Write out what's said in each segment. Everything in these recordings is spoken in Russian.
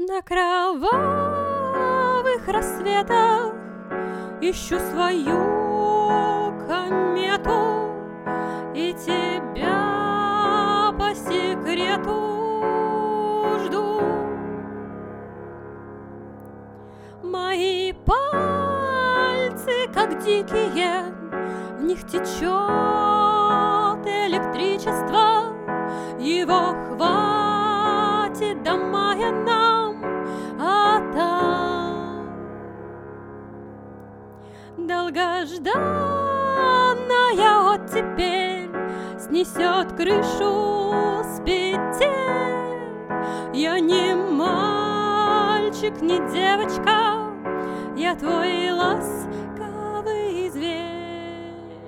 На кровавых рассветах ищу свою комету и тебя по секрету жду. Мои пальцы, как дикие, в них течет электричество. Его хватит до мая нам, а там долгожданная оттепель снесет крышу с петель. Я не мальчик, не девочка, я твой ласковый зверь.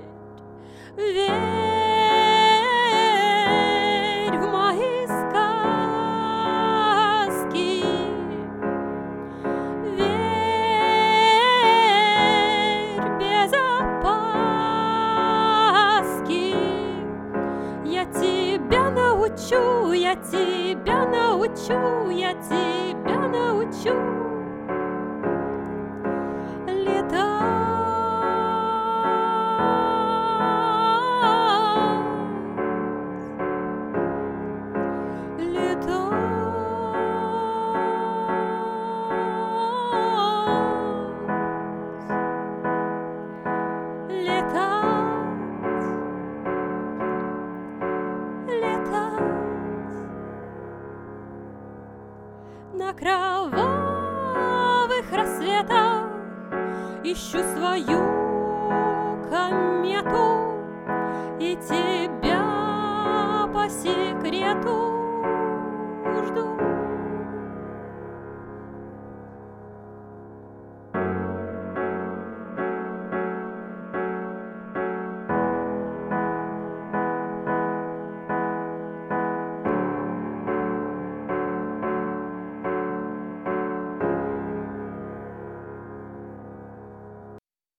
Верь в мои сказки, верь без опаски. Я тебя научу, я тебя научу, я тебя научу на кровавых рассветах ищу свою комету и тебя по секрету